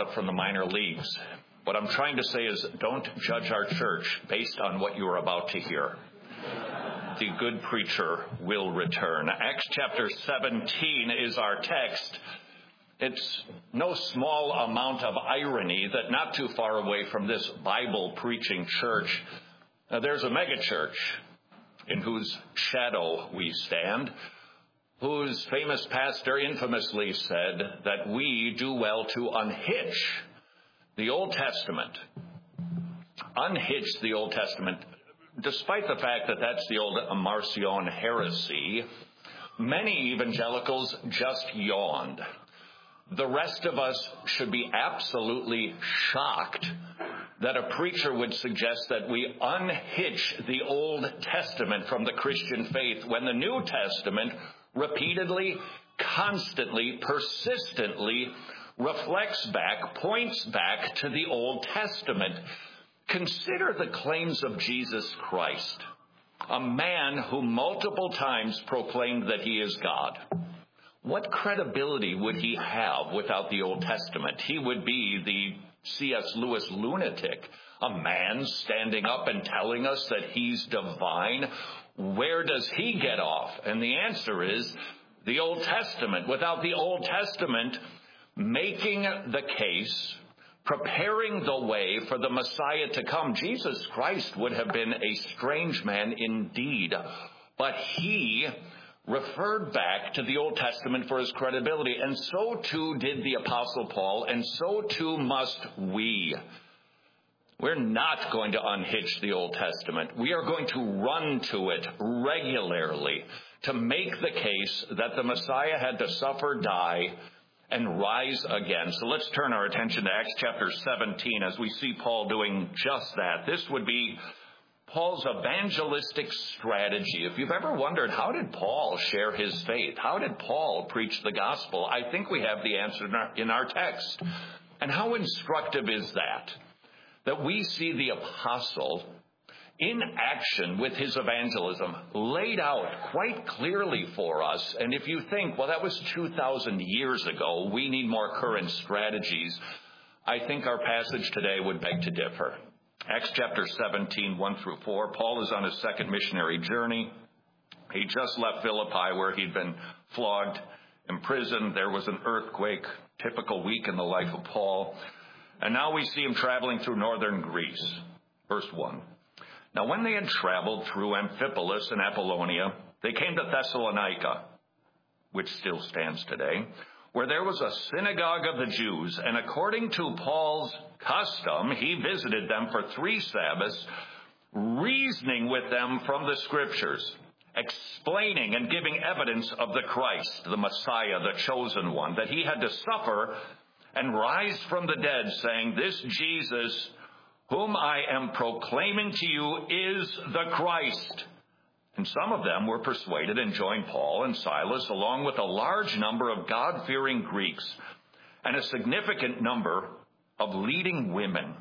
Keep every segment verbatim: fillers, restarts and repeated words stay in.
up from the minor leagues. What I'm trying to say is don't judge our church based on what you are about to hear. The good preacher will return. Acts chapter seventeen is our text. It's no small amount of irony that not too far away from this Bible-preaching church, uh, there's a megachurch in whose shadow we stand, whose famous pastor infamously said that we do well to unhitch the Old Testament. Unhitch the Old Testament. Despite the fact that that's the old Marcion heresy, many evangelicals just yawned. The rest of us should be absolutely shocked that a preacher would suggest that we unhitch the Old Testament from the Christian faith when the New Testament repeatedly, constantly, persistently reflects back, points back to the Old Testament. Consider the claims of Jesus Christ, a man who multiple times proclaimed that he is God. What credibility would he have without the Old Testament? He would be the C S Lewis lunatic, a man standing up and telling us that he's divine. Where does he get off? And the answer is the Old Testament. Without the Old Testament making the case, preparing the way for the Messiah to come, Jesus Christ would have been a strange man indeed. But he referred back to the Old Testament for his credibility, and so too did the Apostle Paul, and so too must we. We're not going to unhitch the Old Testament. We are going to run to it regularly to make the case that the Messiah had to suffer, die, and rise again. So let's turn our attention to Acts chapter seventeen as we see Paul doing just that. This would be Paul's evangelistic strategy. If you've ever wondered, how did Paul share his faith? How did Paul preach the gospel? I think we have the answer in our, in our text. And how instructive is that? That we see the apostle in action with his evangelism laid out quite clearly for us. And if you think, well, that was two thousand years ago, we need more current strategies, I think our passage today would beg to differ. Acts chapter seventeen, one through four, Paul is on his second missionary journey. He just left Philippi where he'd been flogged, imprisoned. There was an earthquake, typical week in the life of Paul. And now we see him traveling through northern Greece. Verse one. Now when they had traveled through Amphipolis and Apollonia, they came to Thessalonica, which still stands today, where there was a synagogue of the Jews, and according to Paul's custom, he visited them for three Sabbaths, reasoning with them from the Scriptures, explaining and giving evidence of the Christ, the Messiah, the chosen one, that he had to suffer and rise from the dead, saying, "This Jesus, whom I am proclaiming to you, is the Christ." And some of them were persuaded and joined Paul and Silas, along with a large number of God-fearing Greeks and a significant number of leading women.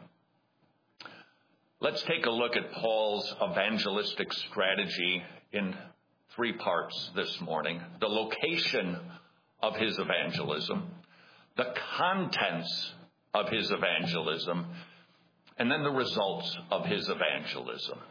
Let's take a look at Paul's evangelistic strategy in three parts this morning. The location of his evangelism, the contents of his evangelism, and then the results of his evangelism.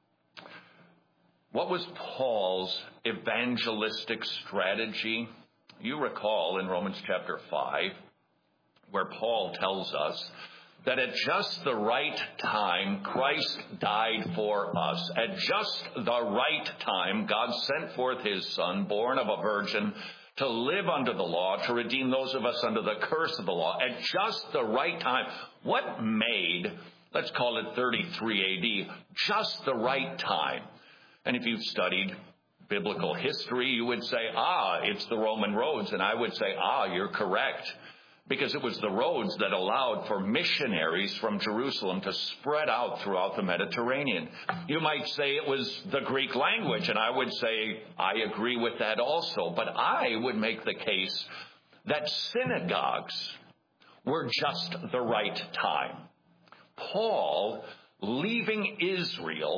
What was Paul's evangelistic strategy? You recall in Romans chapter five, where Paul tells us that at just the right time, Christ died for us. At just the right time, God sent forth his Son, born of a virgin, to live under the law, to redeem those of us under the curse of the law. At just the right time. What made, let's call it thirty-three A D, just the right time? And if you've studied biblical history, you would say, ah, it's the Roman roads. And I would say, ah, you're correct. Because it was the roads that allowed for missionaries from Jerusalem to spread out throughout the Mediterranean. You might say it was the Greek language, and I would say I agree with that also. But I would make the case that synagogues were just the right time. Paul, leaving Israel,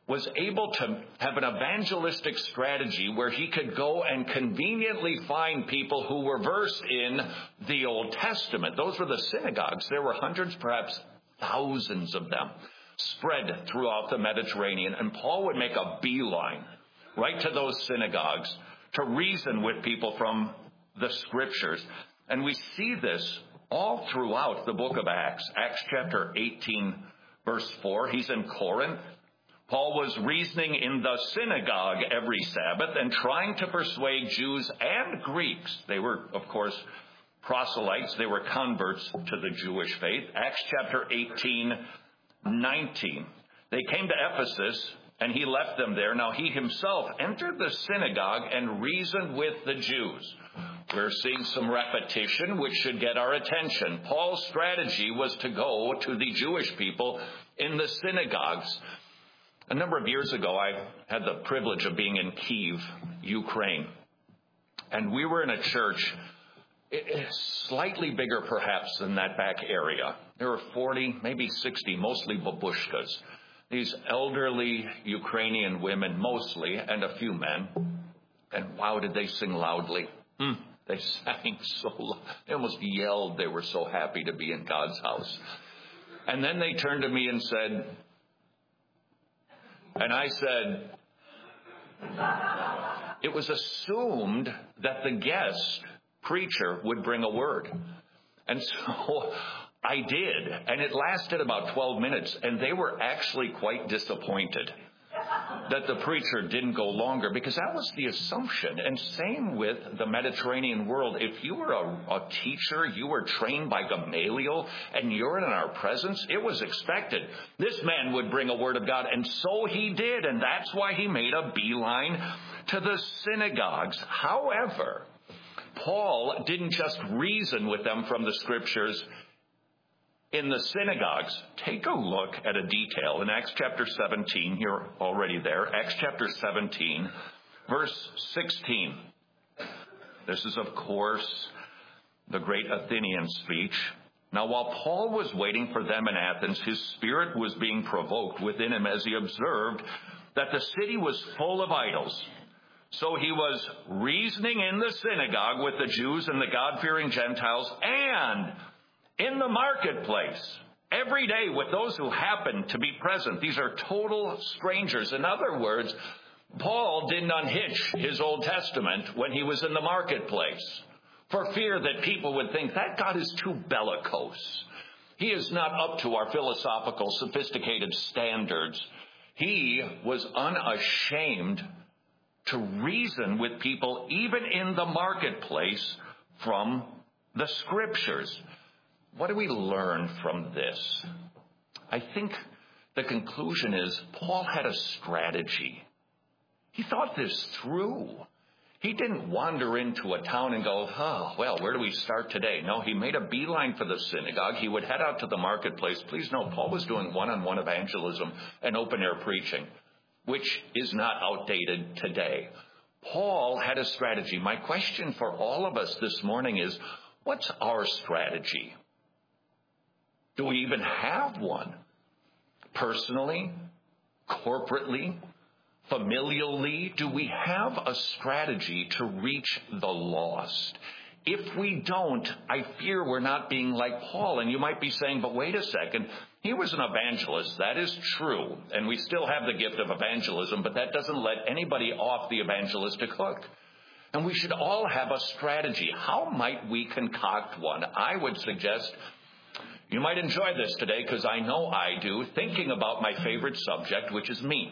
was able to have an evangelistic strategy where he could go and conveniently find people who were versed in the Old Testament. Those were the synagogues. There were hundreds, perhaps thousands of them spread throughout the Mediterranean. And Paul would make a beeline right to those synagogues to reason with people from the Scriptures. And we see this all throughout the book of Acts. Acts chapter eighteen, verse four. He's in Corinth. Paul was reasoning in the synagogue every Sabbath and trying to persuade Jews and Greeks. They were, of course, proselytes. They were converts to the Jewish faith. Acts chapter eighteen, nineteen. They came to Ephesus, and he left them there. Now he himself entered the synagogue and reasoned with the Jews. We're seeing some repetition, which should get our attention. Paul's strategy was to go to the Jewish people in the synagogues. A number of years ago, I had the privilege of being in Kyiv, Ukraine. And we were in a church slightly bigger perhaps than that back area. There were forty, maybe sixty, mostly babushkas. These elderly Ukrainian women mostly, and a few men. And wow, did they sing loudly. Mm, they sang so loud. They almost yelled. They were so happy to be in God's house. And then they turned to me and said, and I said, it was assumed that the guest preacher would bring a word. And so I did. And it lasted about twelve minutes. And they were actually quite disappointed that the preacher didn't go longer, because that was the assumption. And same with the Mediterranean world. If you were a, a teacher, you were trained by Gamaliel, and you're in our presence, it was expected. This man would bring a word of God, and so he did, and that's why he made a beeline to the synagogues. However, Paul didn't just reason with them from the Scriptures in the synagogues. Take a look at a detail in Acts chapter seventeen. You're already there. Acts chapter seventeen, verse sixteen. This is, of course, the great Athenian speech. Now, while Paul was waiting for them in Athens, his spirit was being provoked within him as he observed that the city was full of idols. So he was reasoning in the synagogue with the Jews and the God-fearing Gentiles, and in the marketplace, every day with those who happen to be present. These are total strangers. In other words, Paul didn't unhitch his Old Testament when he was in the marketplace for fear that people would think that God is too bellicose. He is not up to our philosophical, sophisticated standards. He was unashamed to reason with people, even in the marketplace, from the Scriptures. What do we learn from this? I think the conclusion is Paul had a strategy. He thought this through. He didn't wander into a town and go, oh, well, where do we start today? No, he made a beeline for the synagogue. He would head out to the marketplace. Please note, Paul was doing one-on-one evangelism and open-air preaching, which is not outdated today. Paul had a strategy. My question for all of us this morning is, what's our strategy? Do we even have one? Personally, corporately, familially, do we have a strategy to reach the lost? If we don't, I fear we're not being like Paul. And you might be saying, but wait a second, he was an evangelist. That is true. And we still have the gift of evangelism, but that doesn't let anybody off the evangelistic hook. And we should all have a strategy. How might we concoct one? I would suggest you might enjoy this today, because I know I do, thinking about my favorite subject, which is me.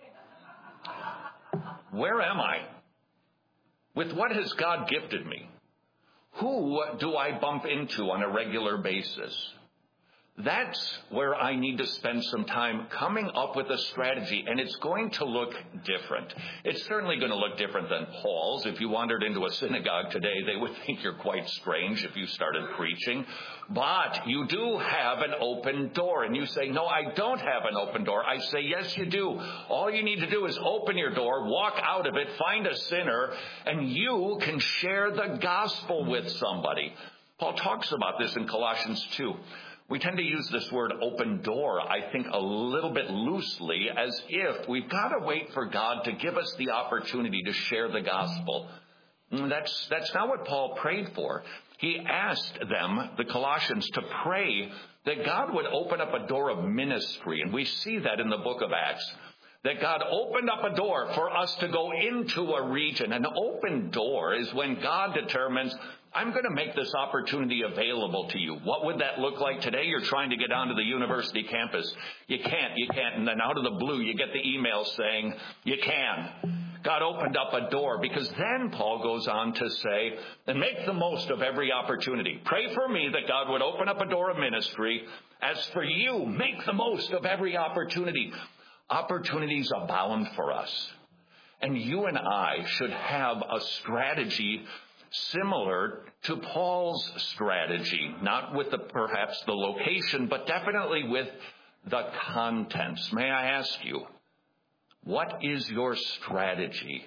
Where am I? With what has God gifted me? Who do I bump into on a regular basis? That's where I need to spend some time coming up with a strategy, and it's going to look different. It's certainly going to look different than Paul's. If you wandered into a synagogue today, they would think you're quite strange if you started preaching. But you do have an open door, and you say, no, I don't have an open door. I say, yes, you do. All you need to do is open your door, walk out of it, find a sinner, and you can share the gospel with somebody. Paul talks about this in Colossians two. We tend to use this word open door, I think, a little bit loosely, as if we've got to wait for God to give us the opportunity to share the gospel. That's, that's not what Paul prayed for. He asked them, the Colossians, to pray that God would open up a door of ministry. And we see that in the book of Acts, that God opened up a door for us to go into a region. An open door is when God determines, I'm going to make this opportunity available to you. What would that look like today? You're trying to get onto the university campus. You can't, you can't. And then out of the blue, you get the email saying, you can. God opened up a door, because then Paul goes on to say, and make the most of every opportunity. Pray for me that God would open up a door of ministry. As for you, make the most of every opportunity. Opportunities abound for us. And you and I should have a strategy similar to Paul's strategy, not with the, perhaps the location, but definitely with the contents. May I ask you, what is your strategy?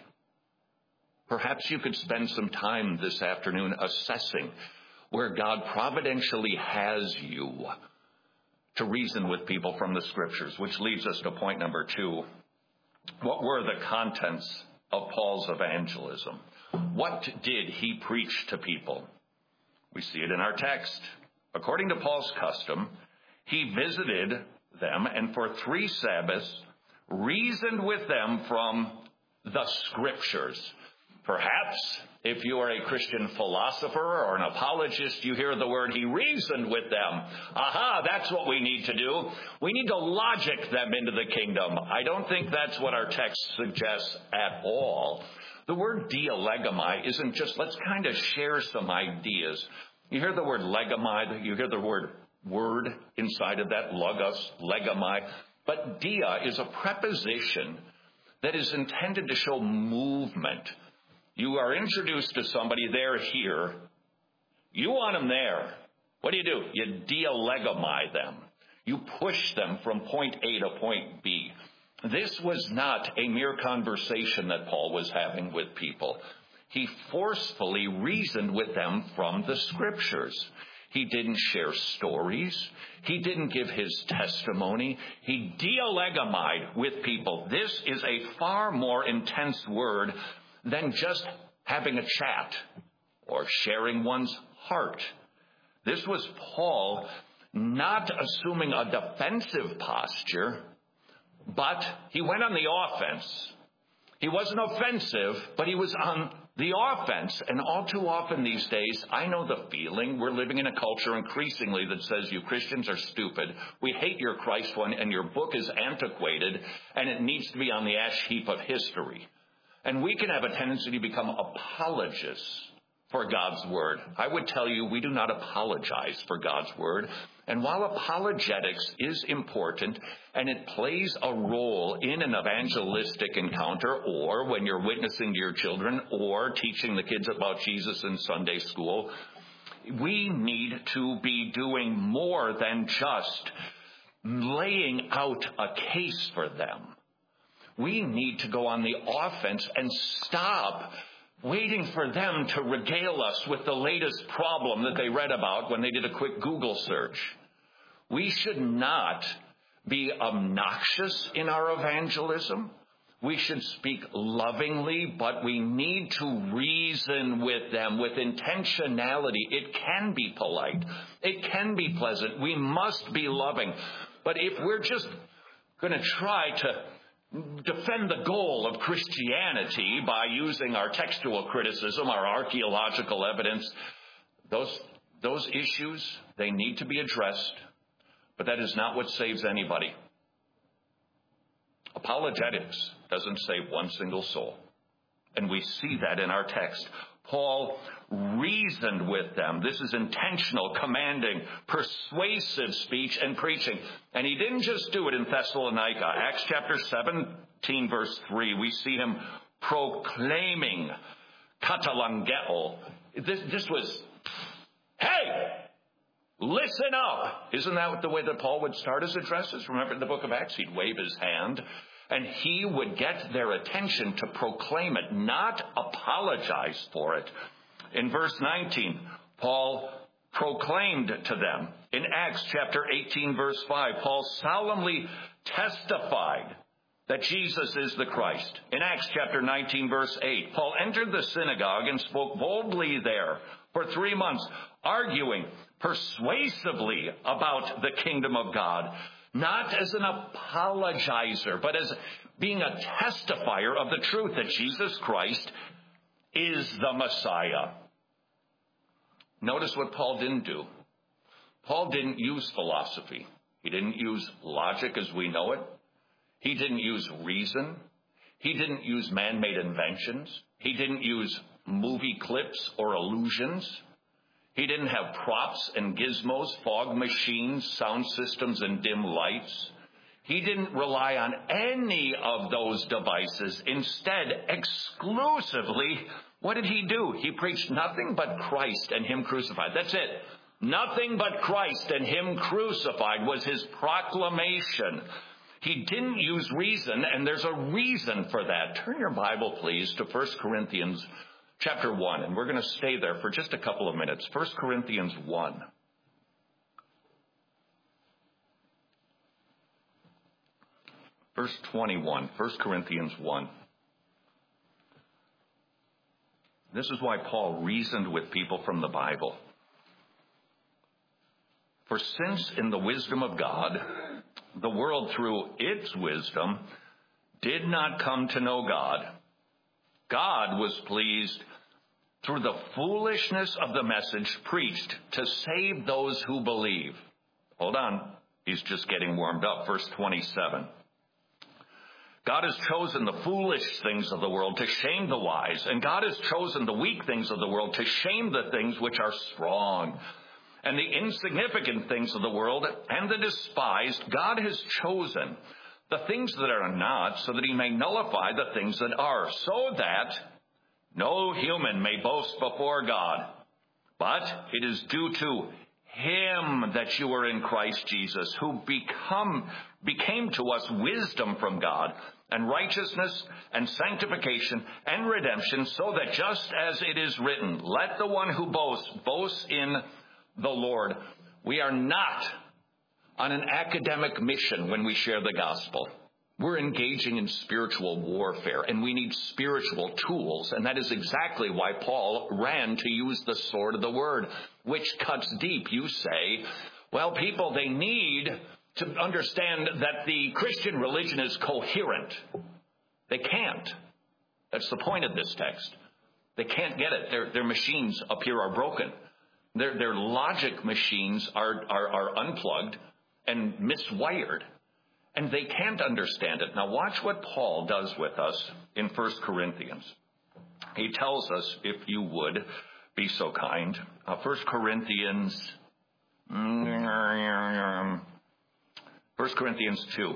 Perhaps you could spend some time this afternoon assessing where God providentially has you to reason with people from the Scriptures, which leads us to point number two. What were the contents of Paul's evangelism? What did he preach to people? We see it in our text. According to Paul's custom, he visited them and for three Sabbaths reasoned with them from the Scriptures. Perhaps if you are a Christian philosopher or an apologist, you hear the word, he reasoned with them. Aha, that's what we need to do. We need to logic them into the kingdom. I don't think that's what our text suggests at all. The word dialegomai isn't just, let's kind of share some ideas. You hear the word legomai, you hear the word word inside of that, logos, legomai. But dia is a preposition that is intended to show movement. You are introduced to somebody, they're here. You want them there. What do you do? You dialegomai them. You push them from point A to point B. This was not a mere conversation that Paul was having with people. He forcefully reasoned with them from the Scriptures. He didn't share stories. He didn't give his testimony. He dialegomai with people. This is a far more intense word than just having a chat or sharing one's heart. This was Paul not assuming a defensive posture, but he went on the offense. He wasn't offensive, but he was on the offense. And all too often these days, I know the feeling. We're living in a culture increasingly that says you Christians are stupid. We hate your Christ one, and your book is antiquated, and it needs to be on the ash heap of history. And we can have a tendency to become apologists for God's word. I would tell you, we do not apologize for God's word. And while apologetics is important and it plays a role in an evangelistic encounter, or when you're witnessing to your children or teaching the kids about Jesus in Sunday school, we need to be doing more than just laying out a case for them. We need to go on the offense and stop waiting for them to regale us with the latest problem that they read about when they did a quick Google search. We should not be obnoxious in our evangelism. We should speak lovingly, but we need to reason with them with intentionality. It can be polite. It can be pleasant. We must be loving. But if we're just going to try to defend the goal of Christianity by using our textual criticism, our archaeological evidence, those, those issues, they need to be addressed, but that is not what saves anybody. Apologetics doesn't save one single soul, and we see that in our text. Paul reasoned with them. This is intentional, commanding, persuasive speech and preaching. And he didn't just do it in Thessalonica. Acts chapter seventeen, verse three, we see him proclaiming katalangeo. This, this was, hey, listen up. Isn't that the way that Paul would start his addresses? Remember in the book of Acts, he'd wave his hand, and he would get their attention to proclaim it, not apologize for it. In verse nineteen, Paul proclaimed to them. In Acts chapter eighteen, verse five, Paul solemnly testified that Jesus is the Christ. In Acts chapter nineteen, verse eight, Paul entered the synagogue and spoke boldly there for three months, arguing persuasively about the kingdom of God, not as an apologizer, but as being a testifier of the truth that Jesus Christ is the Messiah. Notice what Paul didn't do. Paul didn't use philosophy. He didn't use logic as we know it. He didn't use reason. He didn't use man-made inventions. He didn't use movie clips or illusions. He didn't have props and gizmos, fog machines, sound systems, and dim lights. He didn't rely on any of those devices. Instead, exclusively, what did he do? He preached nothing but Christ and Him crucified. That's it. Nothing but Christ and Him crucified was his proclamation. He didn't use reason, and there's a reason for that. Turn your Bible, please, to First Corinthians chapter one, and we're going to stay there for just a couple of minutes. First Corinthians one. Verse twenty-one, First Corinthians one. This is why Paul reasoned with people from the Bible. For since in the wisdom of God, the world through its wisdom did not come to know God, God was pleased through the foolishness of the message preached to save those who believe. Hold on. He's just getting warmed up. Verse twenty-seven. God has chosen the foolish things of the world to shame the wise, and God has chosen the weak things of the world to shame the things which are strong. And the insignificant things of the world and the despised God has chosen, the things that are not, so that He may nullify the things that are, so that no human may boast before God. But it is due to Him that you are in Christ Jesus, who become became to us wisdom from God, and righteousness, and sanctification, and redemption, so that just as it is written, let the one who boasts, boast in the Lord. We are not on an academic mission when we share the gospel. We're engaging in spiritual warfare, and we need spiritual tools, and that is exactly why Paul ran to use the sword of the word, which cuts deep. You say, well, people, they need to understand that the Christian religion is coherent. They can't. That's the point of this text. They can't get it. Their, their machines up here are broken. Their, their logic machines are, are, are unplugged and miswired, and they can't understand it. Now watch what Paul does with us in First Corinthians. He tells us, if you would be so kind, uh, First Corinthians... First Corinthians two.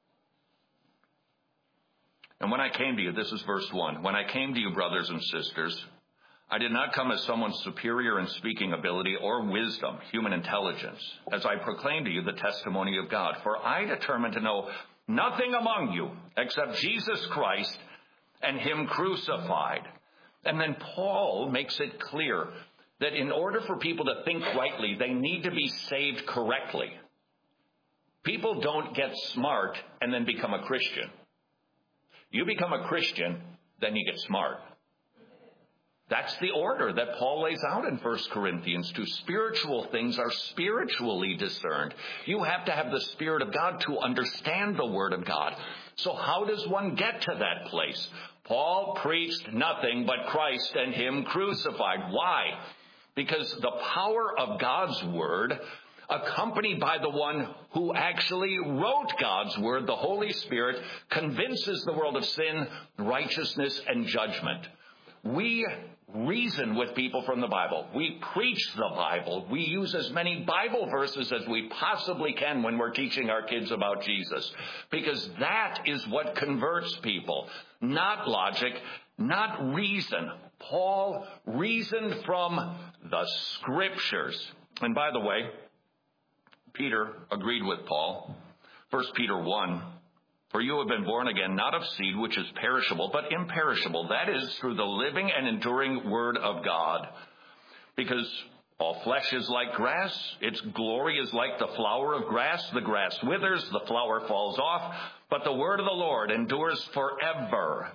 And when I came to you, this is verse one. When I came to you, brothers and sisters, I did not come as someone superior in speaking ability or wisdom, human intelligence, as I proclaimed to you the testimony of God. For I determined to know nothing among you except Jesus Christ and Him crucified. And then Paul makes it clear that in order for people to think rightly, they need to be saved correctly. People don't get smart and then become a Christian. You become a Christian, then you get smart. That's the order that Paul lays out in First Corinthians two. Spiritual things are spiritually discerned. You have to have the Spirit of God to understand the Word of God. So how does one get to that place? Paul preached nothing but Christ and Him crucified. Why? Because the power of God's Word, accompanied by the one who actually wrote God's Word, the Holy Spirit, convinces the world of sin, righteousness, and judgment. We reason with people from the Bible. We preach the Bible. We use as many Bible verses as we possibly can when we're teaching our kids about Jesus, because that is what converts people, not logic, not reason. Paul reasoned from the Scriptures. And by the way, Peter agreed with Paul. First Peter one, for you have been born again, not of seed which is perishable, but imperishable. That is, through the living and enduring Word of God. Because All flesh is like grass. Its glory is like the flower of grass. The grass withers, the flower falls off, but the word of the Lord endures forever.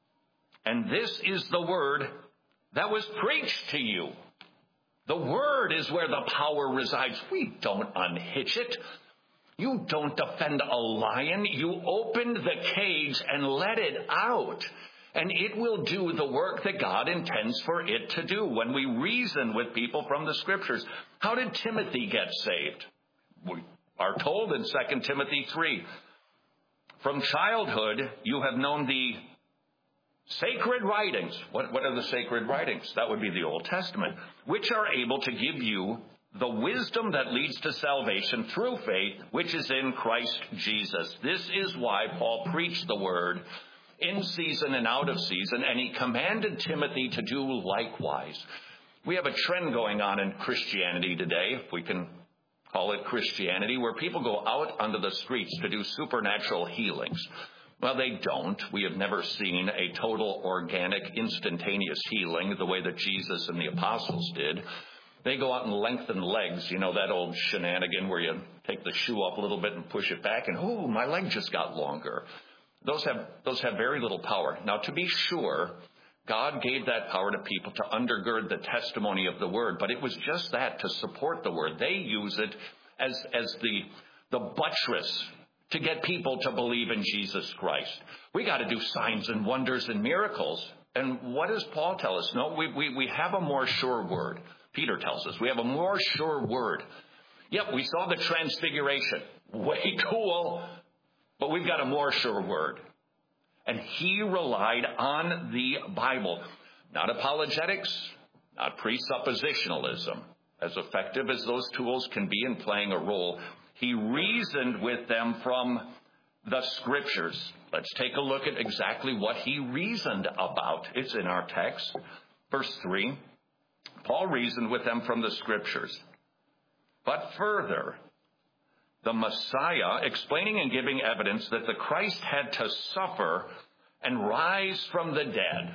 And this is the word that was preached to you. The word is where the power resides. We don't unhitch it. You don't defend a lion. You open the cage and let it out. And it will do the work that God intends for it to do. When we reason with people from the Scriptures, how did Timothy get saved? We are told in Second Timothy three, from childhood you have known the sacred writings. What, what are the sacred writings? That would be the Old Testament, which are able to give you the wisdom that leads to salvation through faith, which is in Christ Jesus. This is why Paul preached the word in season and out of season, and he commanded Timothy to do likewise. We have a trend going on in Christianity today, if we can call it Christianity, where people go out onto the streets to do supernatural healings. Well, they don't. We have never seen a total, organic, instantaneous healing the way that Jesus and the apostles did. They go out and lengthen legs, you know, that old shenanigan where you take the shoe up a little bit and push it back, and, ooh, my leg just got longer. Those have those have very little power. Now, to be sure, God gave that power to people to undergird the testimony of the word, but it was just that, to support the word. They use it as as the the buttress to get people to believe in Jesus Christ. We got to do signs and wonders and miracles. And what does Paul tell us? No, we we we have a more sure word. Peter tells us we have a more sure word. Yep, we saw the transfiguration. Way cool. But we've got a more sure word. And he relied on the Bible. Not apologetics, not presuppositionalism. As effective as those tools can be in playing a role, he reasoned with them from the Scriptures. Let's take a look at exactly what he reasoned about. It's in our text. Verse three, Paul reasoned with them from the Scriptures. But further, the Messiah, explaining and giving evidence that the Christ had to suffer and rise from the dead.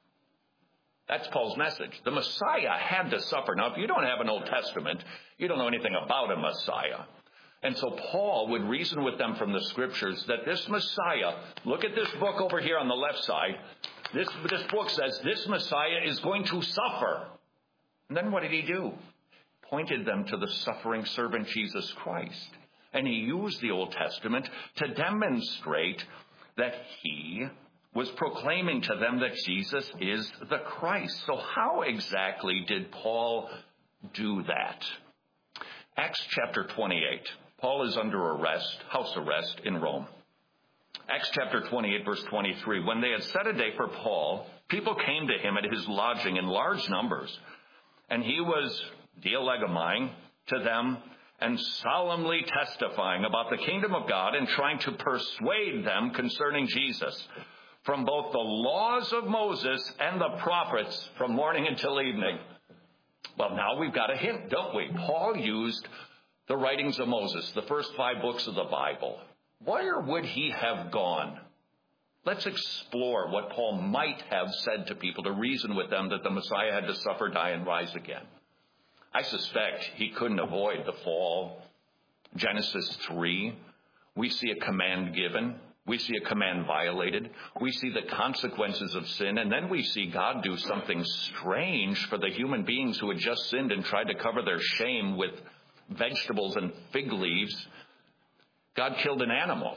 That's Paul's message. The Messiah had to suffer. Now, if you don't have an Old Testament, you don't know anything about a Messiah. And so Paul would reason with them from the Scriptures that this Messiah, look at this book over here on the left side. This, this book says this Messiah is going to suffer. And then what did he do? Pointed them to the suffering servant Jesus Christ. And he used the Old Testament to demonstrate that he was proclaiming to them that Jesus is the Christ. So how exactly did Paul do that? Acts chapter twenty-eight. Paul is under arrest, house arrest in Rome. Acts chapter twenty-eight, verse twenty-three. When they had set a day for Paul, people came to him at his lodging in large numbers. And he was dialegamine to them and solemnly testifying about the kingdom of God and trying to persuade them concerning Jesus from both the laws of Moses and the prophets from morning until evening. Well, now we've got a hint, don't we? Paul used the writings of Moses, the first five books of the Bible. Where would he have gone? Let's explore what Paul might have said to people to reason with them that the Messiah had to suffer, die, and rise again. I suspect he couldn't avoid the fall. Genesis three, we see a command given. We see a command violated. We see the consequences of sin. And then we see God do something strange for the human beings who had just sinned and tried to cover their shame with vegetables and fig leaves. God killed an animal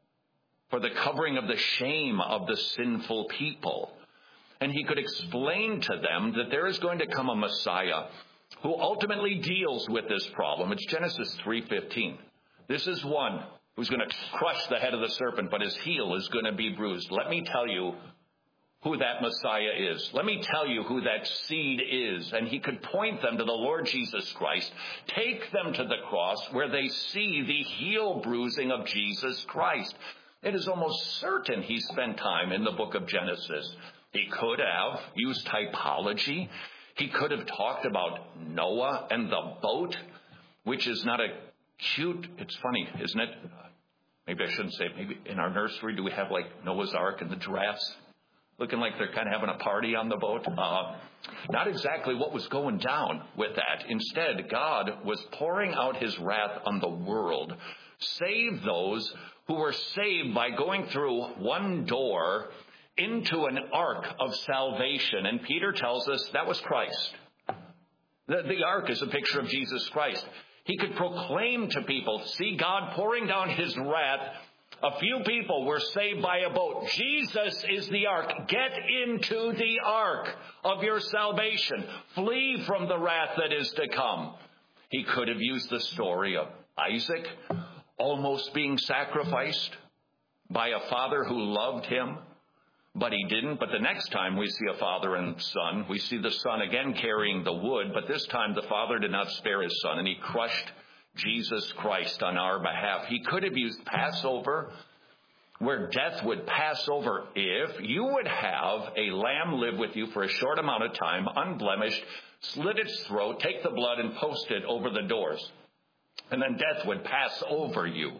for the covering of the shame of the sinful people. And he could explain to them that there is going to come a Messiah who ultimately deals with this problem. It's Genesis three fifteen. This is one who's going to crush the head of the serpent, but his heel is going to be bruised. Let me tell you who that Messiah is. Let me tell you who that seed is. And he could point them to the Lord Jesus Christ, take them to the cross where they see the heel bruising of Jesus Christ. It is almost certain he spent time in the book of Genesis. He could have used typology. He could have talked about Noah and the boat, which is not a cute, it's funny, isn't it? Maybe I shouldn't say, maybe in our nursery, do we have like Noah's Ark and the giraffes? looking like they're kind of having a party on the boat. Uh, not exactly what was going down with that. Instead, God was pouring out his wrath on the world. Save those who were saved by going through one door into an ark of salvation. And Peter tells us that was Christ. The, the ark is a picture of Jesus Christ. He could proclaim to people, see God pouring down his wrath. A few people were saved by a boat. Jesus is the ark. Get into the ark of your salvation. Flee from the wrath that is to come. He could have used the story of Isaac almost being sacrificed by a father who loved him, but he didn't. But the next time we see a father and son, we see the son again carrying the wood, but this time the father did not spare his son, and he crushed Jesus Christ on our behalf. He could have used Passover, where death would pass over if you would have a lamb live with you for a short amount of time, unblemished, slit its throat, take the blood and post it over the doors. And then death would pass over you.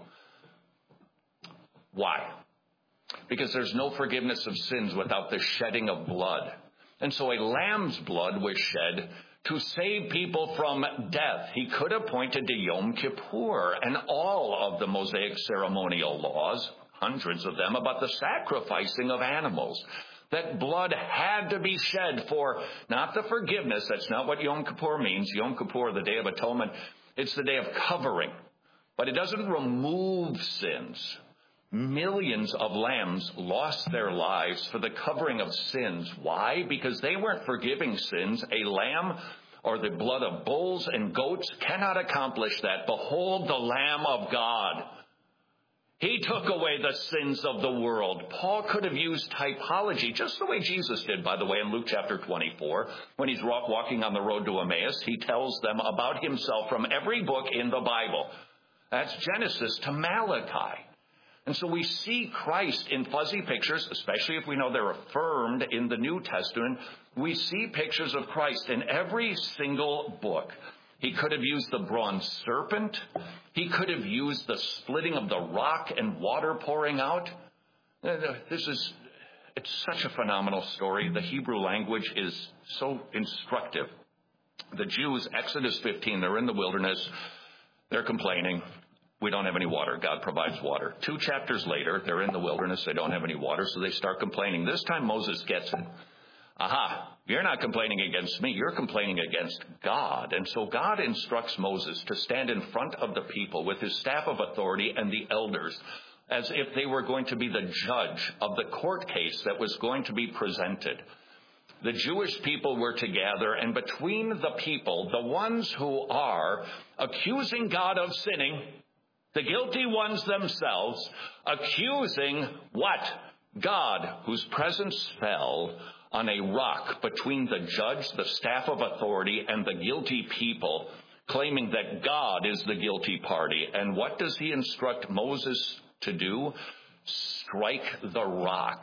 Why? Because there's no forgiveness of sins without the shedding of blood. And so a lamb's blood was shed to save people from death. He could have pointed to Yom Kippur and all of the Mosaic ceremonial laws, hundreds of them, about the sacrificing of animals. That blood had to be shed for not the forgiveness. That's not what Yom Kippur means. Yom Kippur, the Day of Atonement, it's the day of covering. But it doesn't remove sins. Millions of lambs lost their lives for the covering of sins. Why? Because they weren't forgiving sins. A lamb or the blood of bulls and goats cannot accomplish that. Behold the Lamb of God. He took away the sins of the world. Paul could have used typology, just the way Jesus did, by the way, in Luke chapter twenty-four. When he's walking on the road to Emmaus, he tells them about himself from every book in the Bible. That's Genesis to Malachi. And so we see Christ in fuzzy pictures, especially if we know they're affirmed in the New Testament. We see pictures of Christ in every single book. He could have used the bronze serpent. He could have used the splitting of the rock and water pouring out. This is, it's such a phenomenal story. The Hebrew language is so instructive. The Jews, Exodus fifteen, they're in the wilderness. They're complaining. We don't have any water. God provides water. Two chapters later, they're in the wilderness. They don't have any water, so they start complaining. This time Moses gets it. Aha, you're not complaining against me. You're complaining against God. And so God instructs Moses to stand in front of the people with his staff of authority and the elders as if they were going to be the judge of the court case that was going to be presented. The Jewish people were to gather, and between the people, the ones who are accusing God of sinning, the guilty ones themselves, accusing what? God, whose presence fell on a rock between the judge, the staff of authority, and the guilty people, claiming that God is the guilty party. And what does he instruct Moses to do? Strike the rock.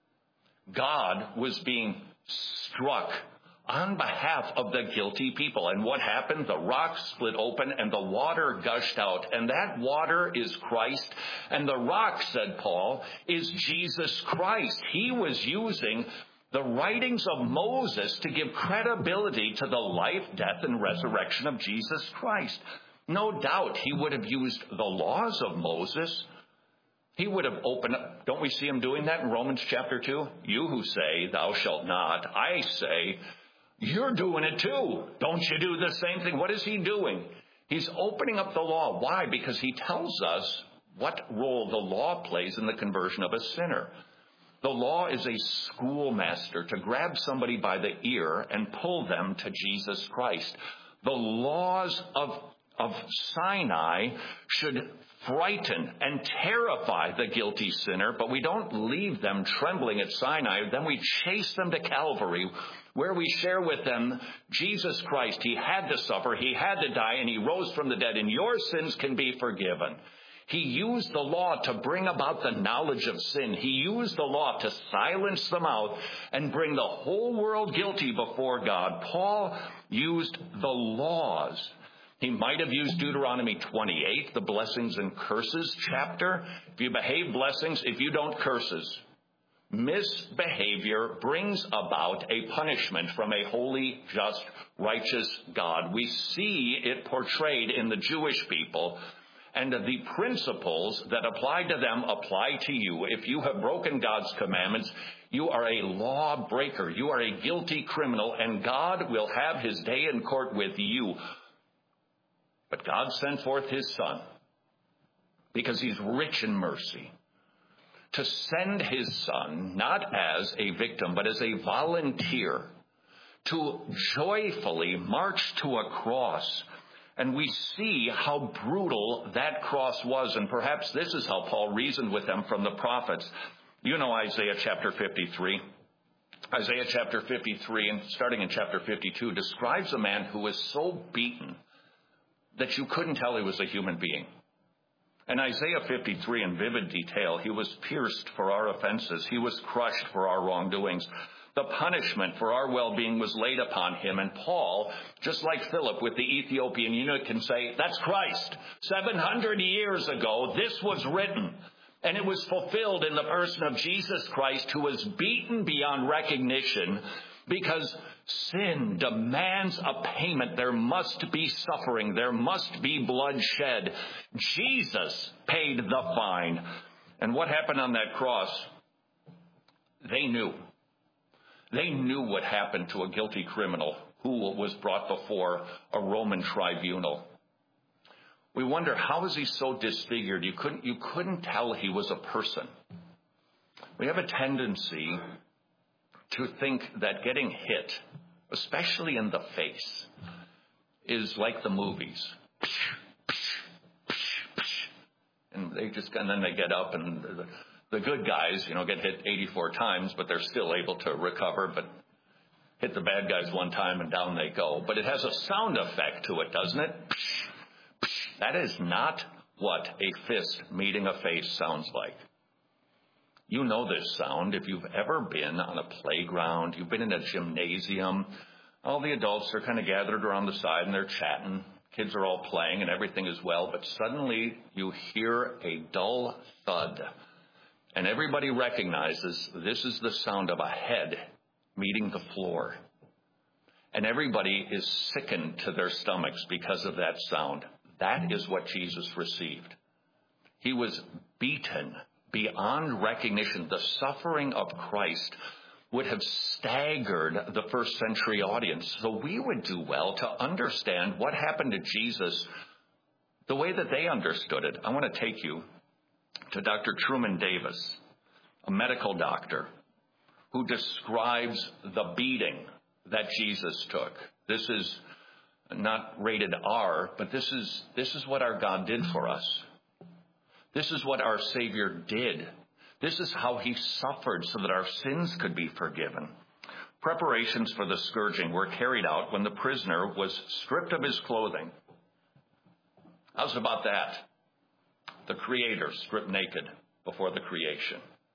God was being struck on behalf of the guilty people. And what happened? The rock split open and the water gushed out. And that water is Christ. And the rock, said Paul, is Jesus Christ. He was using the writings of Moses to give credibility to the life, death, and resurrection of Jesus Christ. No doubt he would have used the laws of Moses. He would have opened up. Don't we see him doing that in Romans chapter two? You who say, thou shalt not, I say, you're doing it too. Don't you do the same thing? What is he doing? He's opening up the law. Why? Because he tells us what role the law plays in the conversion of a sinner. The law is a schoolmaster to grab somebody by the ear and pull them to Jesus Christ. The laws of, of Sinai should frighten and terrify the guilty sinner, but we don't leave them trembling at Sinai. Then we chase them to Calvary, where we share with them Jesus Christ. He had to suffer, he had to die, and he rose from the dead, and your sins can be forgiven. He used the law to bring about the knowledge of sin. He used the law to silence the mouth and bring the whole world guilty before God. Paul used the laws. He might have used Deuteronomy twenty-eight, the blessings and curses chapter. If you behave, blessings. If you don't, curses. Misbehavior brings about a punishment from a holy, just, righteous God. We see it portrayed in the Jewish people, and the principles that apply to them apply to you. If you have broken God's commandments, you are a lawbreaker. You are a guilty criminal, and God will have his day in court with you. But God sent forth his Son, because he's rich in mercy, to send his Son, not as a victim, but as a volunteer, to joyfully march to a cross. And we see how brutal that cross was. And perhaps this is how Paul reasoned with them from the prophets. You know Isaiah chapter fifty-three. Isaiah chapter fifty-three, and starting in chapter fifty-two, describes a man who was so beaten that you couldn't tell he was a human being. In Isaiah fifty-three, in vivid detail, he was pierced for our offenses. He was crushed for our wrongdoings. The punishment for our well-being was laid upon him. And Paul, just like Philip with the Ethiopian eunuch, can say, that's Christ. seven hundred years ago, this was written. And it was fulfilled in the person of Jesus Christ, who was beaten beyond recognition because sin demands a payment. There must be suffering. There must be bloodshed. Jesus paid the fine. And what happened on that cross? They knew. They knew what happened to a guilty criminal who was brought before a Roman tribunal. We wonder, how is he so disfigured? You couldn't, you couldn't tell he was a person. We have a tendency to think that getting hit, especially in the face, is like the movies. And they just, and then they get up, and the, the good guys, you know, get hit eighty-four times, but they're still able to recover, but hit the bad guys one time and down they go. But it has a sound effect to it, doesn't it? That is not what a fist meeting a face sounds like. You know this sound. If you've ever been on a playground, you've been in a gymnasium, all the adults are kind of gathered around the side and they're chatting. Kids are all playing and everything is well, but suddenly you hear a dull thud. And everybody recognizes this is the sound of a head meeting the floor. And everybody is sickened to their stomachs because of that sound. That is what Jesus received. He was beaten beyond recognition. The suffering of Christ would have staggered the first century audience. So we would do well to understand what happened to Jesus the way that they understood it. I want to take you to Doctor Truman Davis, a medical doctor who describes the beating that Jesus took. This is not rated R, but this is this is what our God did for us. This is what our Savior did. This is how he suffered so that our sins could be forgiven. Preparations for the scourging were carried out when the prisoner was stripped of his clothing. How's about that? The Creator stripped naked before the creation.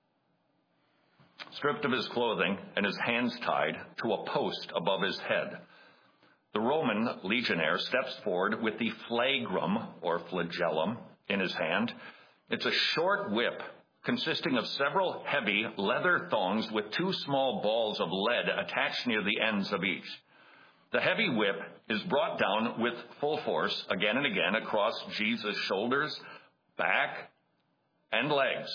Stripped of his clothing and his hands tied to a post above his head. The Roman legionnaire steps forward with the flagrum, or flagellum, in his hand. It's a short whip consisting of several heavy leather thongs with two small balls of lead attached near the ends of each. The heavy whip is brought down with full force again and again across Jesus' shoulders, back, and legs.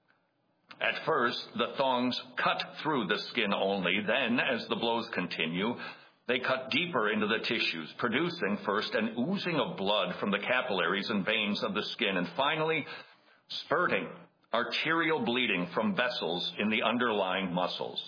At first, the thongs cut through the skin only. Then, as the blows continue, they cut deeper into the tissues, producing first an oozing of blood from the capillaries and veins of the skin, and finally, spurting arterial bleeding from vessels in the underlying muscles.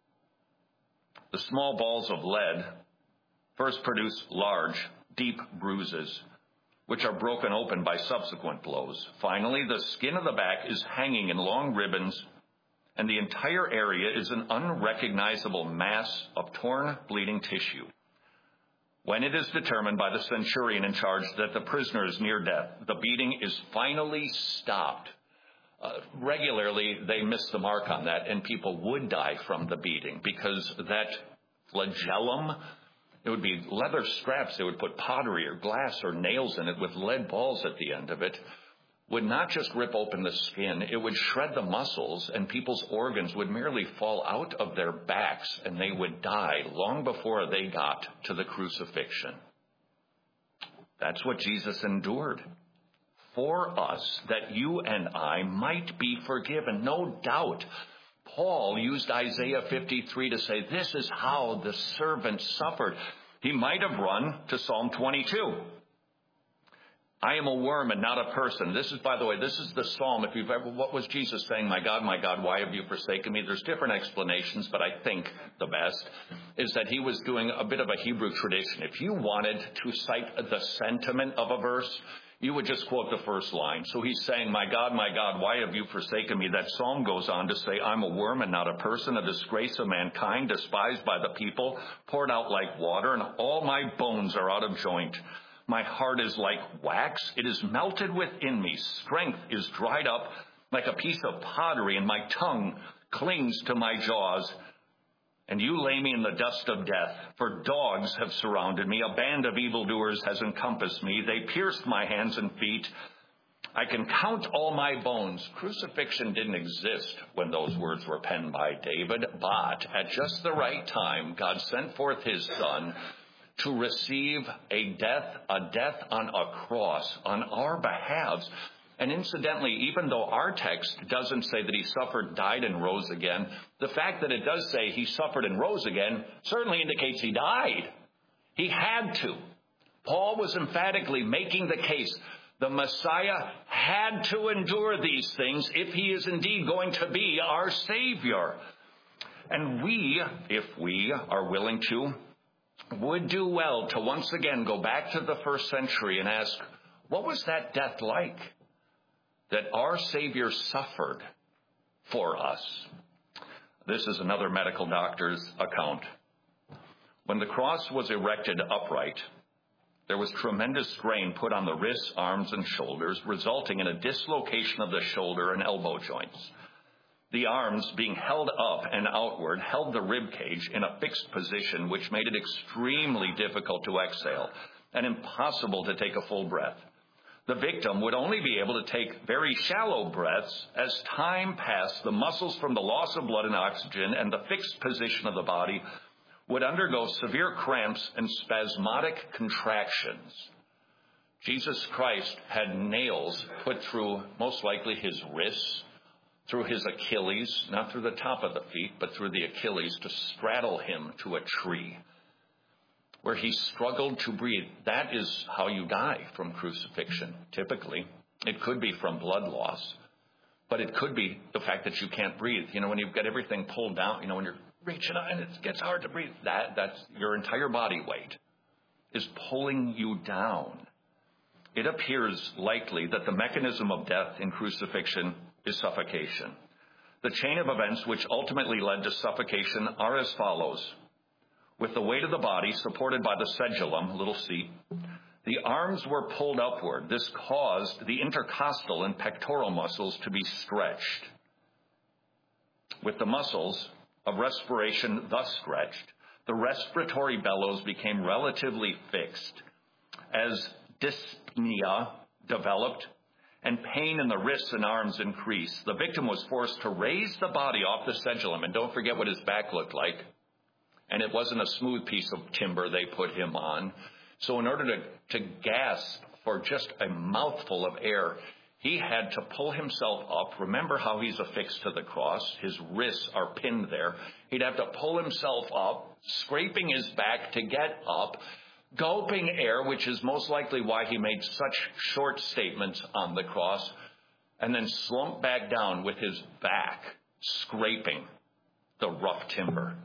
The small balls of lead first produce large, deep bruises, which are broken open by subsequent blows. Finally, the skin of the back is hanging in long ribbons, and the entire area is an unrecognizable mass of torn, bleeding tissue. When it is determined by the centurion in charge that the prisoner is near death, the beating is finally stopped. Uh, regularly, they miss the mark on that, and people would die from the beating because that flagellum, it would be leather straps. They would put pottery or glass or nails in it with lead balls at the end of it. would not just rip open the skin, it would shred the muscles, and people's organs would merely fall out of their backs, and they would die long before they got to the crucifixion. That's what Jesus endured for us, that you and I might be forgiven. No doubt, Paul used Isaiah fifty-three to say, this is how the servant suffered. He might have run to Psalm twenty-two. I am a worm and not a person. This is, by the way, this is the psalm. If you've ever, what was Jesus saying? My God, my God, why have you forsaken me? There's different explanations, but I think the best is that he was doing a bit of a Hebrew tradition. If you wanted to cite the sentiment of a verse, you would just quote the first line. So he's saying, my God, my God, why have you forsaken me? That psalm goes on to say, I'm a worm and not a person, a disgrace of mankind, despised by the people, poured out like water, and all my bones are out of joint. My heart is like wax. It is melted within me. Strength is dried up like a piece of pottery, and my tongue clings to my jaws. And you lay me in the dust of death, for dogs have surrounded me. A band of evildoers has encompassed me. They pierced my hands and feet. I can count all my bones. Crucifixion didn't exist when those words were penned by David, but at just the right time, God sent forth his Son to receive a death, a death on a cross on our behalves. And incidentally, even though our text doesn't say that he suffered, died, and rose again, the fact that it does say he suffered and rose again certainly indicates he died. He had to. Paul was emphatically making the case the Messiah had to endure these things if he is indeed going to be our Savior. And we, if we are willing to, would do well to once again go back to the first century and ask, what was that death like that our Savior suffered for us? This is another medical doctor's account. When the cross was erected upright, there was tremendous strain put on the wrists, arms, and shoulders, resulting in a dislocation of the shoulder and elbow joints. The arms, being held up and outward, held the rib cage in a fixed position, which made it extremely difficult to exhale and impossible to take a full breath. The victim would only be able to take very shallow breaths. As time passed, the muscles from the loss of blood and oxygen and the fixed position of the body would undergo severe cramps and spasmodic contractions. Jesus Christ had nails put through most likely his wrists, through his Achilles, not through the top of the feet, but through the Achilles, to straddle him to a tree where he struggled to breathe. That is how you die from crucifixion, typically. It could be from blood loss, but it could be the fact that you can't breathe. You know, when you've got everything pulled down, you know, when you're reaching out and it gets hard to breathe, that, that's your entire body weight is pulling you down. It appears likely that the mechanism of death in crucifixion is suffocation. The chain of events which ultimately led to suffocation are as follows. With the weight of the body supported by the sedulum, little c, the arms were pulled upward. This caused the intercostal and pectoral muscles to be stretched. With the muscles of respiration thus stretched, the respiratory bellows became relatively fixed. As dyspnea developed and pain in the wrists and arms increased, the victim was forced to raise the body off the sedulum. And don't forget what his back looked like. And it wasn't a smooth piece of timber they put him on. So in order to, to gasp for just a mouthful of air, he had to pull himself up. Remember how he's affixed to the cross. His wrists are pinned there. He'd have to pull himself up, scraping his back to get up, gulping air, which is most likely why he made such short statements on the cross, and then slump back down with his back scraping the rough timber.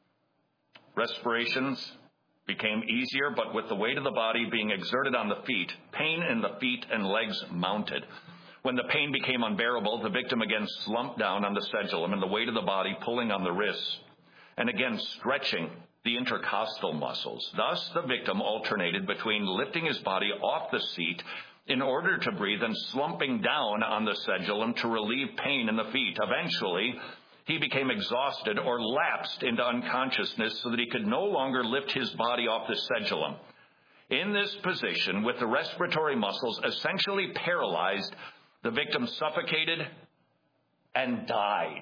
Respirations became easier, but with the weight of the body being exerted on the feet, pain in the feet and legs mounted. When the pain became unbearable, the victim again slumped down on the sedulum and the weight of the body pulling on the wrists, and again stretching the intercostal muscles. Thus, the victim alternated between lifting his body off the seat in order to breathe and slumping down on the sedulum to relieve pain in the feet. Eventually, he became exhausted or lapsed into unconsciousness so that he could no longer lift his body off the sedulum. In this position, with the respiratory muscles essentially paralyzed, The victim suffocated and died.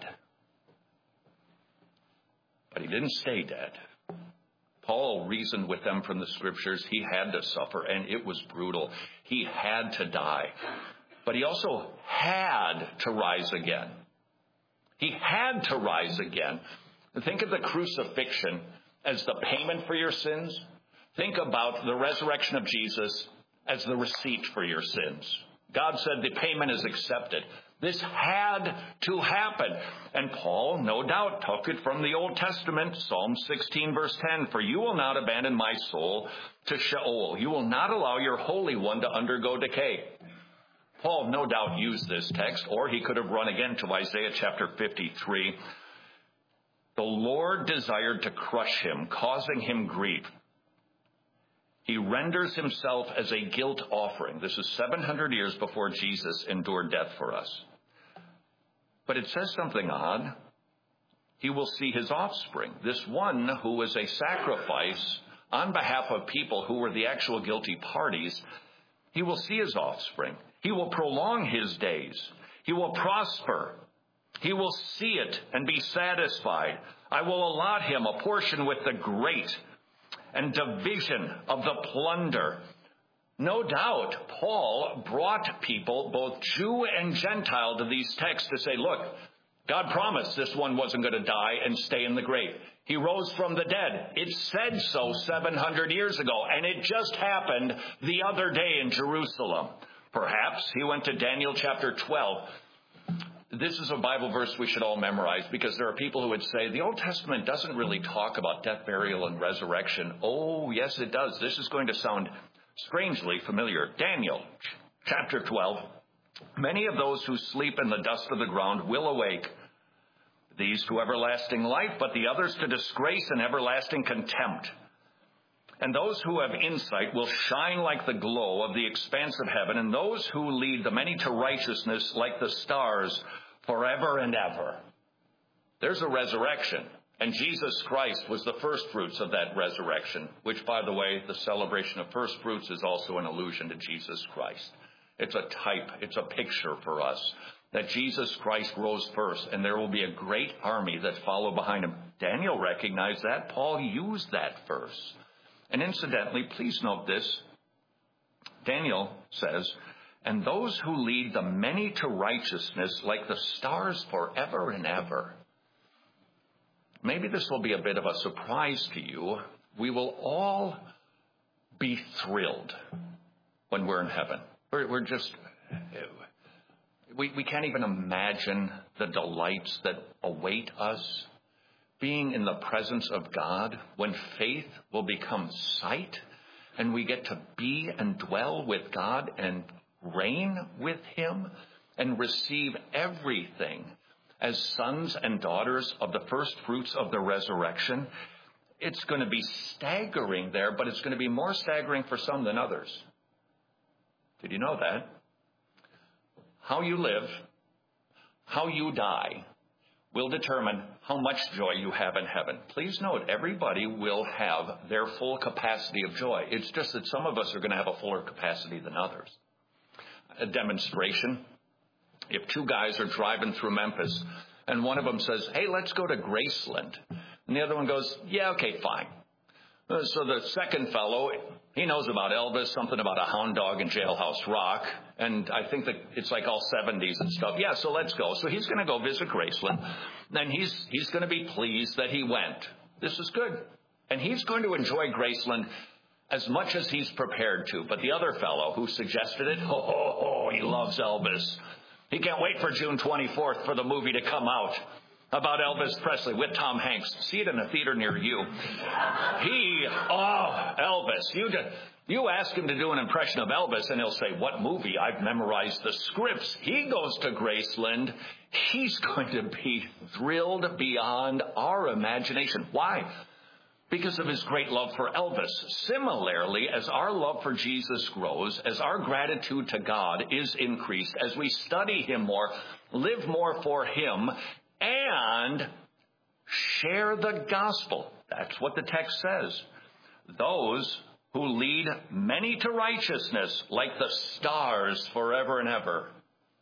But he didn't stay dead. Paul reasoned with them from the scriptures. He had to suffer, and it was brutal. He had to die. But he also had to rise again. He had to rise again. Think of the crucifixion as the payment for your sins. Think about the resurrection of Jesus as the receipt for your sins. God said the payment is accepted. This had to happen. And Paul, no doubt, took it from the Old Testament, Psalm sixteen, verse ten. For you will not abandon my soul to Sheol. You will not allow your Holy One to undergo decay. Paul, no doubt, used this text, or he could have run again to Isaiah chapter fifty-three. The Lord desired to crush him, causing him grief. He renders himself as a guilt offering. This is seven hundred years before Jesus endured death for us. But it says something odd. He will see his offspring. This one who was a sacrifice on behalf of people who were the actual guilty parties, he will see his offspring. He will prolong his days. He will prosper. He will see it and be satisfied. I will allot him a portion with the great and division of the plunder. No doubt, Paul brought people, both Jew and Gentile, to these texts to say, look, God promised this one wasn't going to die and stay in the grave. He rose from the dead. It said so seven hundred years ago, and it just happened the other day in Jerusalem. Perhaps he went to Daniel chapter twelve. This is a Bible verse we should all memorize, because there are people who would say the Old Testament doesn't really talk about death, burial, and resurrection. Oh, yes, it does. This is going to sound strangely familiar. Daniel chapter twelve. Many of those who sleep in the dust of the ground will awake, these to everlasting life, but the others to disgrace and everlasting contempt. And those who have insight will shine like the glow of the expanse of heaven, and those who lead the many to righteousness like the stars forever and ever. There's a resurrection, and Jesus Christ was the first fruits of that resurrection, which, by the way, the celebration of first fruits is also an allusion to Jesus Christ. It's a type, it's a picture for us that Jesus Christ rose first, and there will be a great army that follow behind him. Daniel recognized that. Paul used that verse. And incidentally, please note this. Daniel says, and those who lead the many to righteousness like the stars forever and ever. Maybe this will be a bit of a surprise to you. We will all be thrilled when we're in heaven. We're, we're just, we, we can't even imagine the delights that await us. Being in the presence of God, when faith will become sight, and we get to be and dwell with God and reign with him and receive everything as sons and daughters of the first fruits of the resurrection. It's going to be staggering there, but it's going to be more staggering for some than others. Did you know that? How you live, how you die, will determine how much joy you have in heaven. Please note, everybody will have their full capacity of joy. It's just that some of us are going to have a fuller capacity than others. A demonstration. If two guys are driving through Memphis, and one of them says, hey, let's go to Graceland. And the other one goes, yeah, okay, fine. So the second fellow, he knows about Elvis, something about a hound dog and Jailhouse Rock, and I think that it's like all seventies and stuff. Yeah, so let's go. So he's going to go visit Graceland, and he's he's going to be pleased that he went. This is good. And he's going to enjoy Graceland as much as he's prepared to. But the other fellow who suggested it, oh, oh, oh he loves Elvis. He can't wait for June twenty-fourth for the movie to come out about Elvis Presley with Tom Hanks. See it in a theater near you. He, oh, Elvis. You just, you ask him to do an impression of Elvis, and he'll say, what movie? I've memorized the scripts. He goes to Graceland. He's going to be thrilled beyond our imagination. Why? Because of his great love for Elvis. Similarly, as our love for Jesus grows, as our gratitude to God is increased, as we study him more, live more for him, and share the gospel. That's what the text says. Those who lead many to righteousness like the stars forever and ever.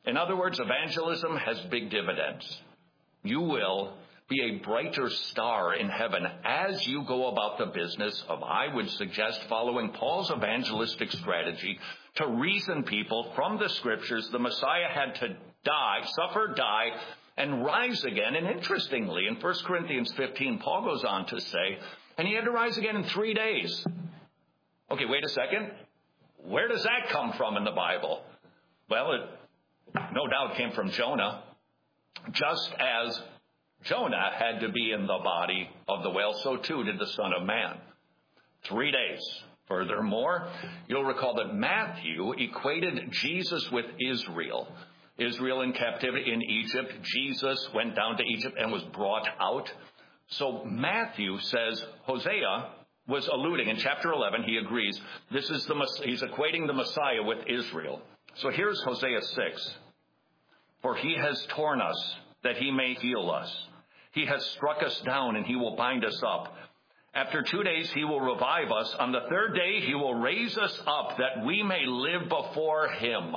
In other words, evangelism has big dividends. You will be a brighter star in heaven as you go about the business of, I would suggest, following Paul's evangelistic strategy to reason people from the Scriptures. The Messiah had to die, suffer, die, and rise again. And interestingly, in First Corinthians fifteen, Paul goes on to say, and he had to rise again in three days. Okay, wait a second. Where does that come from in the Bible? Well, it no doubt came from Jonah, just as Jonah had to be in the body of the whale, so too did the Son of Man. Three days. Furthermore, you'll recall that Matthew equated Jesus with Israel. Israel in captivity in Egypt. Jesus went down to Egypt and was brought out. So Matthew says Hosea was alluding in chapter eleven, he agrees, this is the he's equating the Messiah with Israel. So here's Hosea six. For he has torn us that he may heal us. He has struck us down, and he will bind us up. After two days, he will revive us. On the third day, he will raise us up, that we may live before him.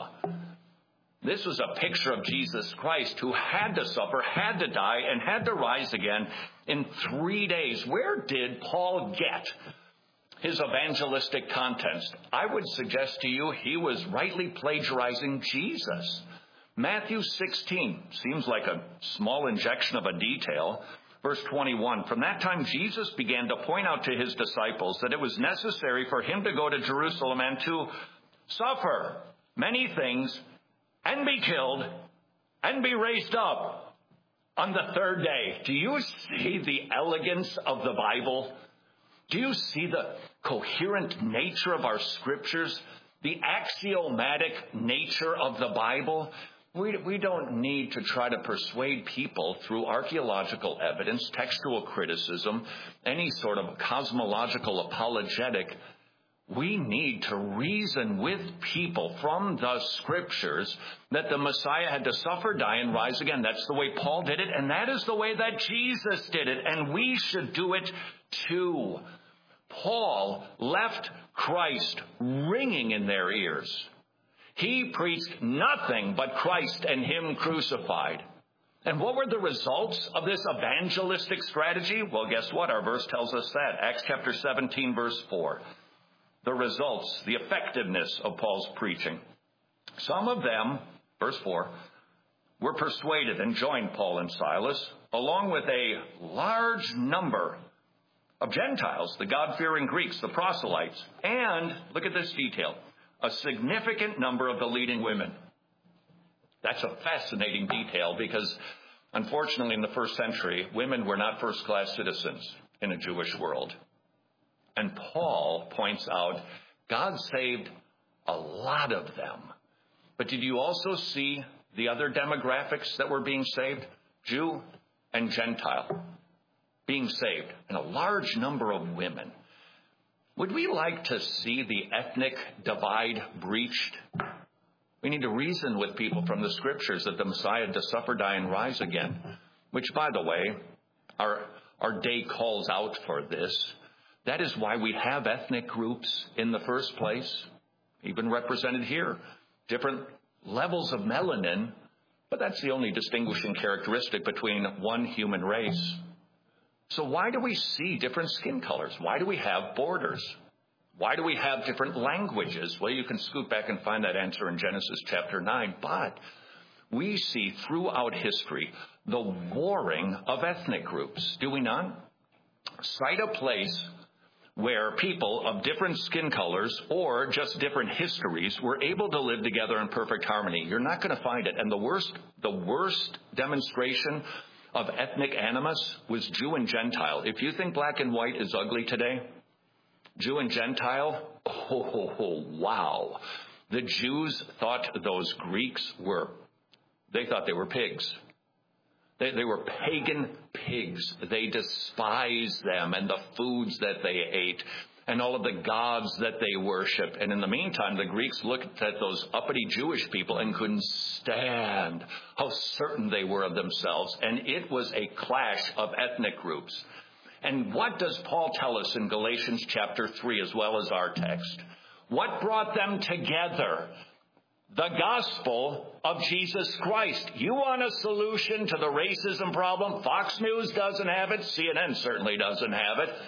This was a picture of Jesus Christ, who had to suffer, had to die, and had to rise again in three days. Where did Paul get his evangelistic contents? I would suggest to you he was rightly plagiarizing Jesus. Matthew sixteen seems like a small injection of a detail. Verse twenty-one, from that time Jesus began to point out to his disciples that it was necessary for him to go to Jerusalem and to suffer many things and be killed and be raised up on the third day. Do you see the elegance of the Bible? Do you see the coherent nature of our scriptures? The axiomatic nature of the Bible? We, we don't need to try to persuade people through archaeological evidence, textual criticism, any sort of cosmological apologetic. We need to reason with people from the Scriptures that the Messiah had to suffer, die, and rise again. That's the way Paul did it, and that is the way that Jesus did it, and we should do it too. Paul left Christ ringing in their ears. He preached nothing but Christ and him crucified. And what were the results of this evangelistic strategy? Well, guess what? Our verse tells us that. Acts chapter seventeen, verse four. The results, the effectiveness of Paul's preaching. Some of them, verse four, were persuaded and joined Paul and Silas, along with a large number of Gentiles, the God-fearing Greeks, the proselytes, and, look at this detail, a significant number of the leading women. That's a fascinating detail because, unfortunately, in the first century, women were not first-class citizens in a Jewish world. And Paul points out God saved a lot of them. But did you also see the other demographics that were being saved? Jew and Gentile being saved, and a large number of women. Would we like to see the ethnic divide breached? We need to reason with people from the Scriptures that the Messiah had to suffer, die, and rise again, which, by the way, our, our day calls out for this. That is why we have ethnic groups in the first place, even represented here. Different levels of melanin, but that's the only distinguishing characteristic between one human race. So why do we see different skin colors? Why do we have borders? Why do we have different languages? Well, you can scoot back and find that answer in Genesis chapter nine. But we see throughout history the warring of ethnic groups. Do we not? Cite a place where people of different skin colors or just different histories were able to live together in perfect harmony. You're not going to find it. And the worst, the worst demonstration of ethnic animus was Jew and Gentile. If you think black and white is ugly today, Jew and Gentile, oh, oh, wow. The Jews thought those Greeks were, they thought they were pigs. They, they were pagan pigs. They despised them and the foods that they ate and all of the gods that they worshiped. And in the meantime, the Greeks looked at those uppity Jewish people and couldn't stand how certain they were of themselves. And it was a clash of ethnic groups. And what does Paul tell us in Galatians chapter three, as well as our text? What brought them together? The gospel of Jesus Christ. You want a solution to the racism problem? Fox News doesn't have it. C N N certainly doesn't have it.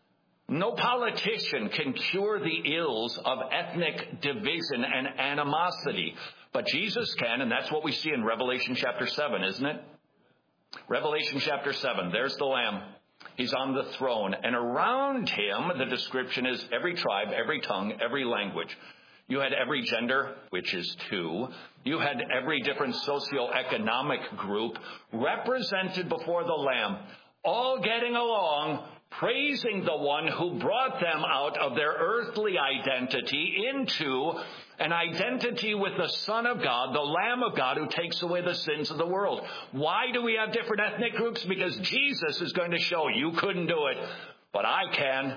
No politician can cure the ills of ethnic division and animosity. But Jesus can, and that's what we see in Revelation chapter seven, isn't it? Revelation chapter seven, there's the Lamb. He's on the throne. And around him, the description is every tribe, every tongue, every language. You had every gender, which is two. You had every different socioeconomic group represented before the Lamb, all getting along, praising the one who brought them out of their earthly identity into an identity with the Son of God, the Lamb of God, who takes away the sins of the world. Why do we have different ethnic groups? Because Jesus is going to show you couldn't do it, but I can.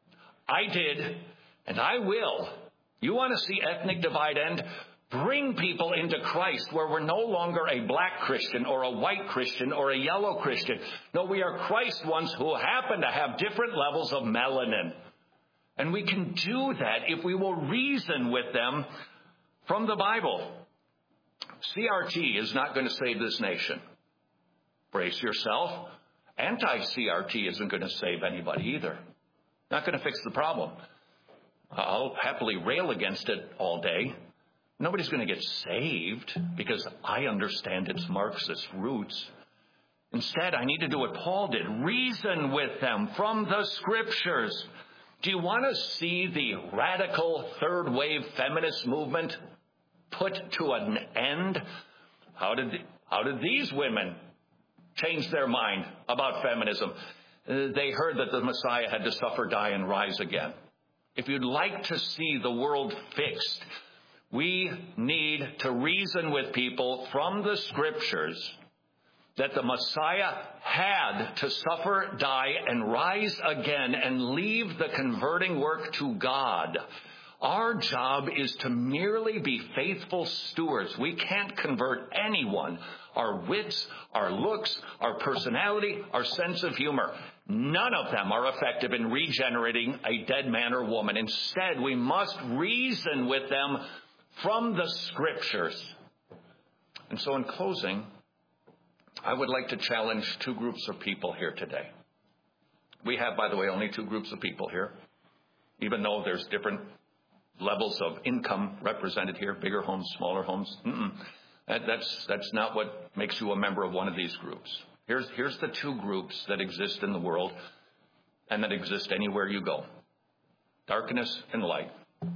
I did, and I will. You want to see ethnic divide end? Bring people into Christ where we're no longer a black Christian or a white Christian or a yellow Christian. No, we are Christ ones who happen to have different levels of melanin. And we can do that if we will reason with them from the Bible. C R T is not going to save this nation. Brace yourself. Anti-C R T isn't going to save anybody either. Not going to fix the problem. I'll happily rail against it all day. Nobody's going to get saved because I understand its Marxist roots. Instead, I need to do what Paul did. Reason with them from the Scriptures. Do you want to see the radical third wave feminist movement put to an end? How did, how did these women change their mind about feminism? They heard that the Messiah had to suffer, die, and rise again. If you'd like to see the world fixed, we need to reason with people from the Scriptures that the Messiah had to suffer, die, and rise again and leave the converting work to God. Our job is to merely be faithful stewards. We can't convert anyone. Our wits, our looks, our personality, our sense of humor, none of them are effective in regenerating a dead man or woman. Instead, we must reason with them from the Scriptures. And so in closing, I would like to challenge two groups of people here today. We have, by the way, only two groups of people here, even though there's different levels of income represented here, bigger homes, smaller homes. Mm-mm. That, that's, that's not what makes you a member of one of these groups. Here's, here's the two groups that exist in the world and that exist anywhere you go. Darkness and light.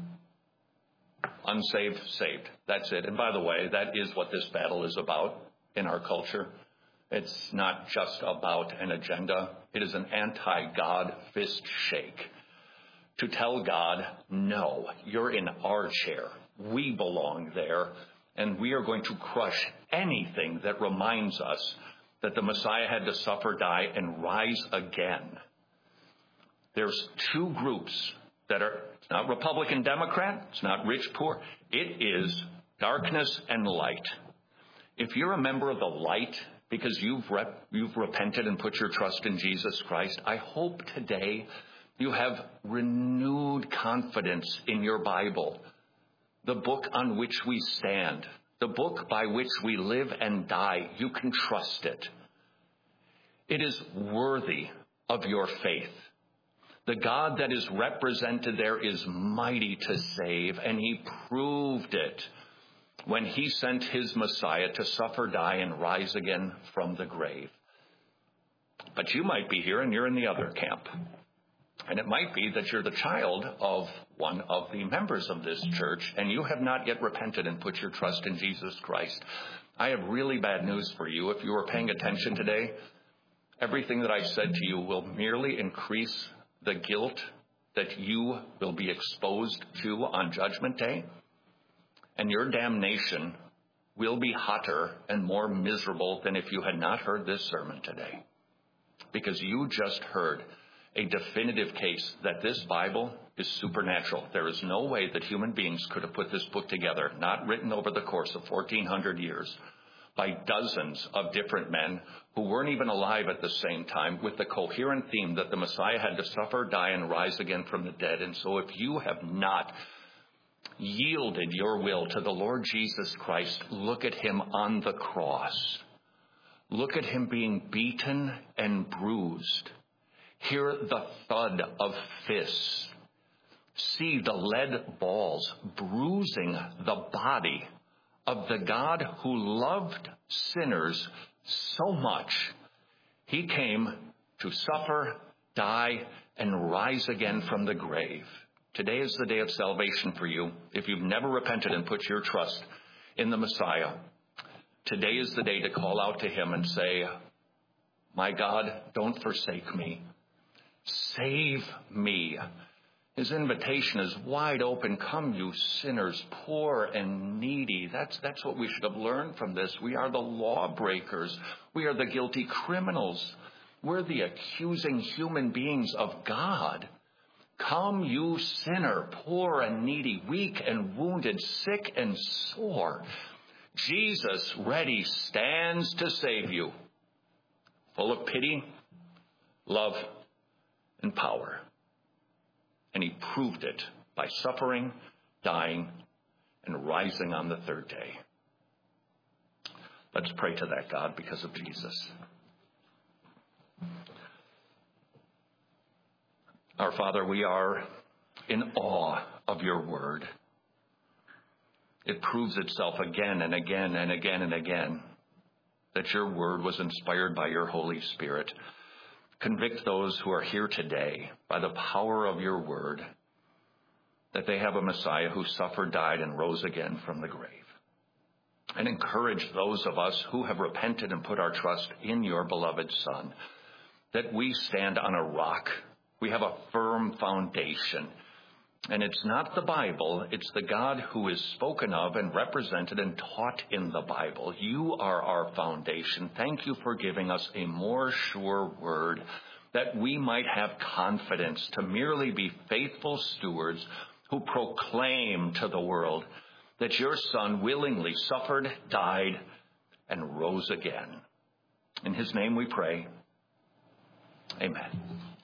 Unsaved, saved. That's it. And by the way, that is what this battle is about in our culture. It's not just about an agenda. It is an anti-God fist shake to tell God, no, you're in our chair. We belong there, and we are going to crush anything that reminds us that the Messiah had to suffer, die, and rise again. There's two groups that are, it's not Republican, Democrat, it's not rich, poor. It is darkness and light. If you're a member of the light because you've rep, you've repented and put your trust in Jesus Christ, I hope today you have renewed confidence in your Bible, the book on which we stand, the book by which we live and die. You can trust it. It is worthy of your faith. The God that is represented there is mighty to save, and he proved it when he sent his Messiah to suffer, die, and rise again from the grave. But you might be here and you're in the other camp. And it might be that you're the child of one of the members of this church, and you have not yet repented and put your trust in Jesus Christ. I have really bad news for you. If you were paying attention today, everything that I said to you will merely increase the guilt that you will be exposed to on Judgment Day. And your damnation will be hotter and more miserable than if you had not heard this sermon today. Because you just heard a definitive case that this Bible is supernatural. There is no way that human beings could have put this book together, not written over the course of fourteen hundred years, by dozens of different men who weren't even alive at the same time, with the coherent theme that the Messiah had to suffer, die, and rise again from the dead. And so if you have not yielded your will to the Lord Jesus Christ, look at him on the cross. Look at him being beaten and bruised. Hear the thud of fists. See the lead balls bruising the body of the God who loved sinners so much. He came to suffer, die, and rise again from the grave. Today is the day of salvation for you. If you've never repented and put your trust in the Messiah, today is the day to call out to him and say, my God, don't forsake me. Save me. His invitation is wide open. Come, you sinners, poor and needy. That's, that's what we should have learned from this. We are the lawbreakers. We are the guilty criminals. We're the accusing human beings of God. Come, you sinner, poor and needy, weak and wounded, sick and sore. Jesus, ready, stands to save you, full of pity, love, and power. And he proved it by suffering, dying, and rising on the third day. Let's pray to that God because of Jesus. Our Father, we are in awe of your word. It proves itself again and again and again and again that your word was inspired by your Holy Spirit. Convict those who are here today by the power of your word that they have a Messiah who suffered, died, and rose again from the grave. And encourage those of us who have repented and put our trust in your beloved Son, that we stand on a rock. We have a firm foundation. And it's not the Bible, it's the God who is spoken of and represented and taught in the Bible. You are our foundation. Thank you for giving us a more sure word, that we might have confidence to merely be faithful stewards who proclaim to the world that your Son willingly suffered, died, and rose again. In his name we pray. Amen.